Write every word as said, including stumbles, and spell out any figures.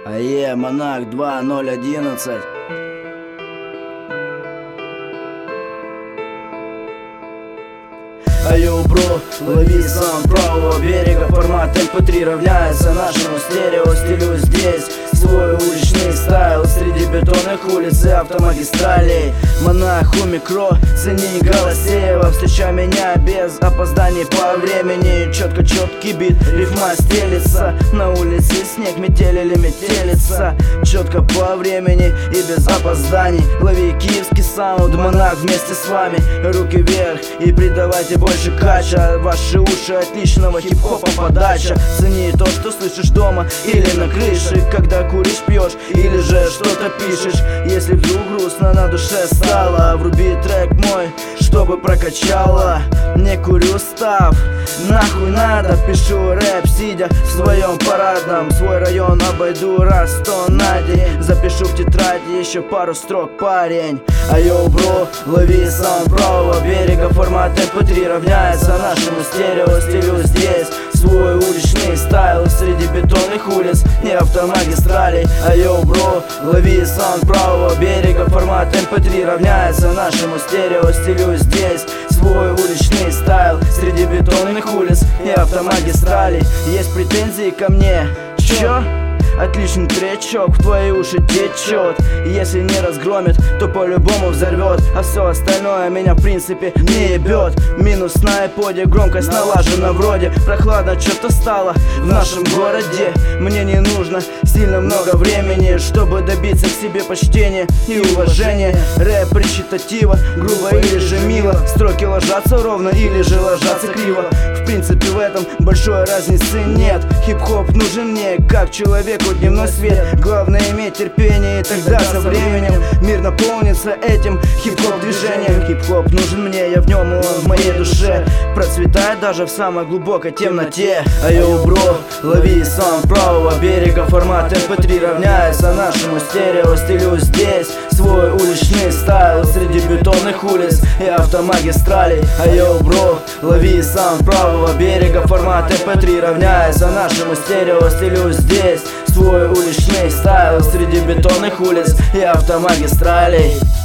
АЕ, Монах два ноль одиннадцать. Айо, бро, лови саунд правого берега. Формат эм пэ три равняется нашему стерео стилю здесь. Свой уличный стайл среди бетонных улиц и автомагистралей. Монах у микро, цени Голосеева. Встречай меня без опозданий по времени. Четко четкий бит, рифма стелится. На улице снег, метель или метелица. Четко по времени и без опозданий. Лови киевский саунд, Монах вместе с вами. Руки вверх и придавайте больше кача. Ваши уши отличного хип-хопа подача. Цени то, что слышишь дома или на крыше, когда куришь, пьешь или же что-то пишешь. Если вдруг грустно на душе стало, вруби трек мой, чтобы прокачало. Не курю, став, нахуй надо. Пишу рэп, сидя в своем парадном. Свой район обойду раз сто на день. Запишу в тетради еще пару строк, парень. Айо, бро, лови саунд правого берега. Формат эм пэ три равняется нашему стерео стилю здесь. Свой уличный стайл среди бетонных улиц и автомагистралей. Айо, бро, лови саунд правого берега. Формат эм пэ три равняется нашему стерео стилю здесь. Свой уличный стайл среди бетонных улиц и автомагистралей. Есть претензии ко мне? Чё? Отличный тречок в твои уши течет. Если не разгромит, то по-любому взорвет. А все остальное меня в принципе не ебет. Минус на айподе, громкость налажена вроде. Прохладно что-то стало в нашем городе. Мне не нужно сильно много времени, чтобы добиться к себе почтения и уважения. Рэп речитатива, грубо или же мило. Строки ложатся ровно или же ложатся криво. В принципе в этом большой разницы нет. Хип-хоп нужен мне как человеку дневной свет. Главное иметь терпение, и тогда со временем мир наполнится этим хип-хоп движением. Хип-хоп нужен мне, я в нем, и он в моей душе. Процветает даже в самой глубокой темноте. Айо, бро, лови саунд правого берега. Формат эм пэ три равняется нашему стерео стилю здесь. Свой уличный стайл среди бетонных улиц и автомагистралей. Айо, бро, лови саунд правого берега. Формат эм пэ три равняется нашему стерео стилю здесь. Свой уличный стайл среди бетонных улиц и автомагистралей.